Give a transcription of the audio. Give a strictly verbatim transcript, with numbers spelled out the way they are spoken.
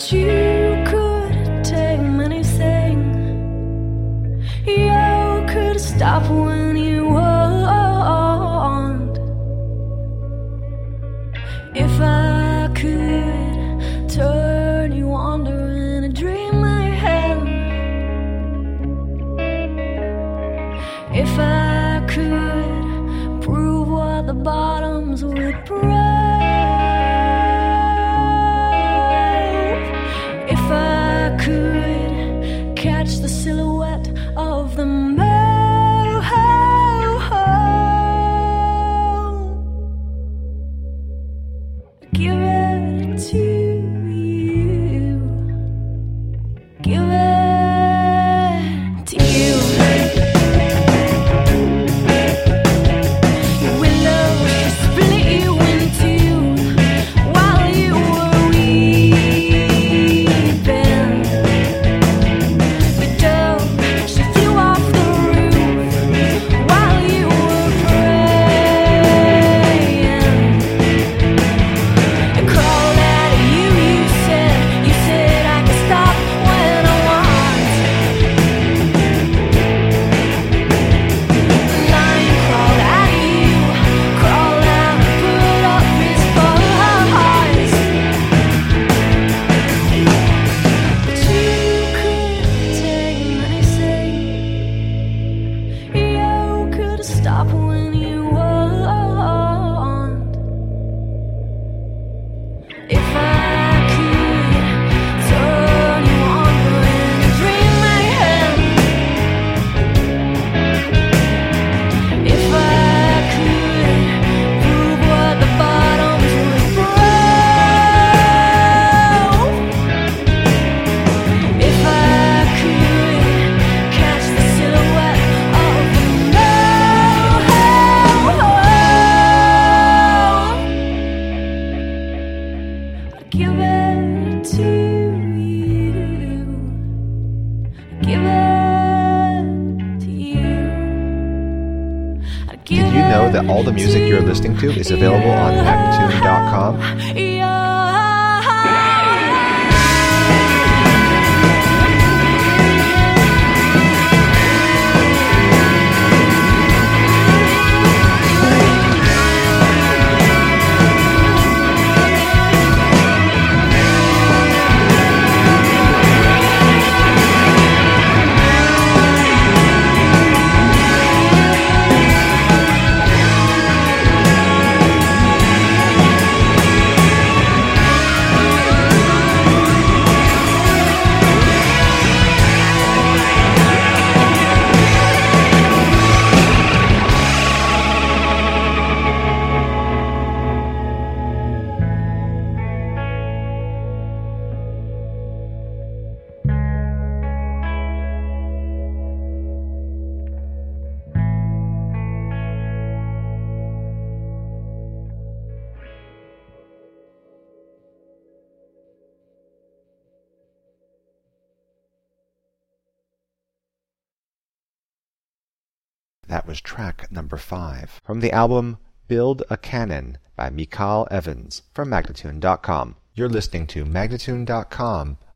But you could take anything. You could stop when you want. If I could turn you under in a dream I had. If I could prove what the bottoms would prove. If I could catch the silhouette of the moon. Give it to you. Give it to you. Your window she split you in two while you were weeping. The dove she flew off the roof while you were praying. It crawled out of you, you said, you said I can stop when I want. The lion crawled out of you, crawled out and put up his paws. But you could take anything. You could stop when you want. If I could turn you on in a dream I had. If I could prove what the bottoms would prove. If I could catch the silhouette of the moon. I'd give it to you. Give it to you. I'd give Did you know that all the music it you're listening to is available on Magnatune dot com? Yeah. That was track number five from the album Build a Cannon by Michael Evans from Magnatune dot com. You're listening to Magnatune dot com